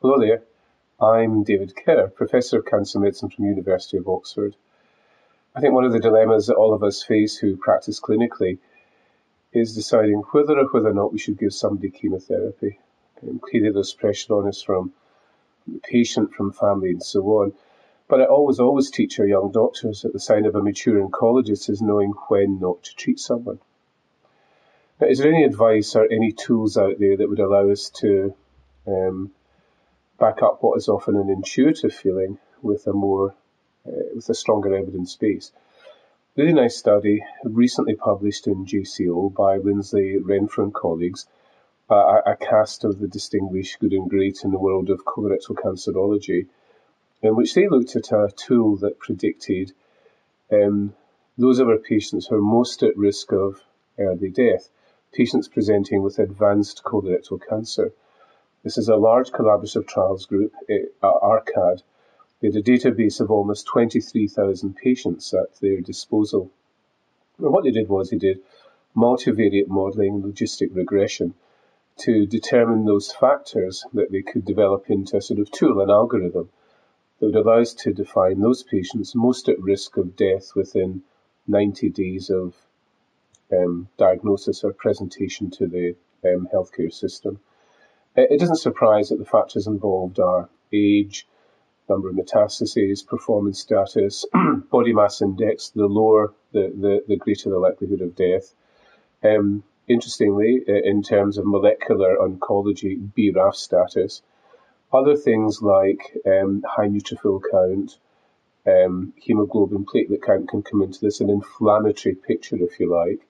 Hello there, I'm David Kerr, Professor of Cancer Medicine from the University of Oxford. I think one of the dilemmas that all of us face who practice clinically is deciding whether or not we should give somebody chemotherapy. Clearly there's pressure on us from the patient, from family and so on. But I always teach our young doctors that the sign of a mature oncologist is knowing when not to treat someone. Now, is there any advice or any tools out there that would allow us to back up what is often an intuitive feeling with a stronger evidence base? Really nice study recently published in JCO by Lindsley Renfrew and colleagues, a cast of the distinguished good and great in the world of colorectal cancerology, in which they looked at a tool that predicted those of our patients who are most at risk of early death, patients presenting with advanced colorectal cancer. This is a large collaborative trials group, ARCAD. They had a database of almost 23,000 patients at their disposal. And what they did was they did multivariate modelling, logistic regression, to determine those factors that they could develop into a sort of tool, an algorithm, that would allow us to define those patients most at risk of death within 90 days of diagnosis or presentation to the healthcare system. It doesn't surprise that the factors involved are age, number of metastases, performance status, body mass index. The lower, the greater the likelihood of death. Interestingly, in terms of molecular oncology, BRAF status, other things like high neutrophil count, hemoglobin platelet count can come into this, an inflammatory picture, if you like.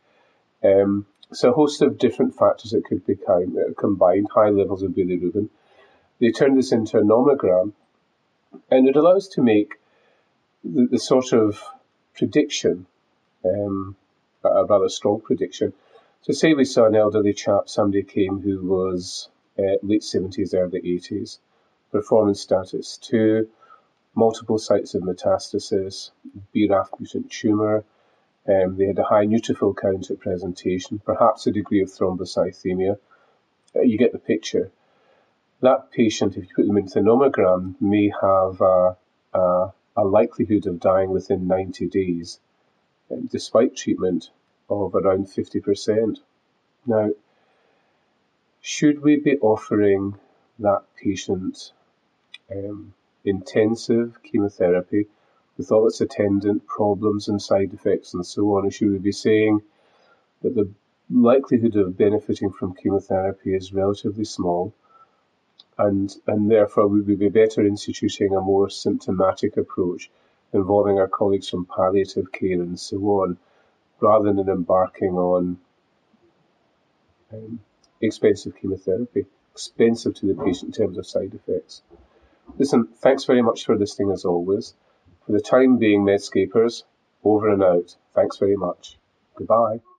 So a host of different factors that could be combined, high levels of bilirubin. They turn this into a nomogram, and it allows to make the sort of prediction, a rather strong prediction. So say we saw an elderly chap, somebody came who was late 70s, early 80s, performance status 2, multiple sites of metastasis, BRAF mutant tumour. They had a high neutrophil count at presentation, perhaps a degree of thrombocythemia. You get the picture. That patient, if you put them into the nomogram, may have a likelihood of dying within 90 days, despite treatment, of around 50%. Now, should we be offering that patient intensive chemotherapy with all its attendant problems and side effects and so on? Or should we be saying that the likelihood of benefiting from chemotherapy is relatively small, and therefore we would be better instituting a more symptomatic approach involving our colleagues from palliative care and so on, rather than embarking on expensive chemotherapy, expensive to the patient in terms of side effects? Listen, thanks very much for listening as always. For the time being, Medscapers, over and out. Thanks very much. Goodbye.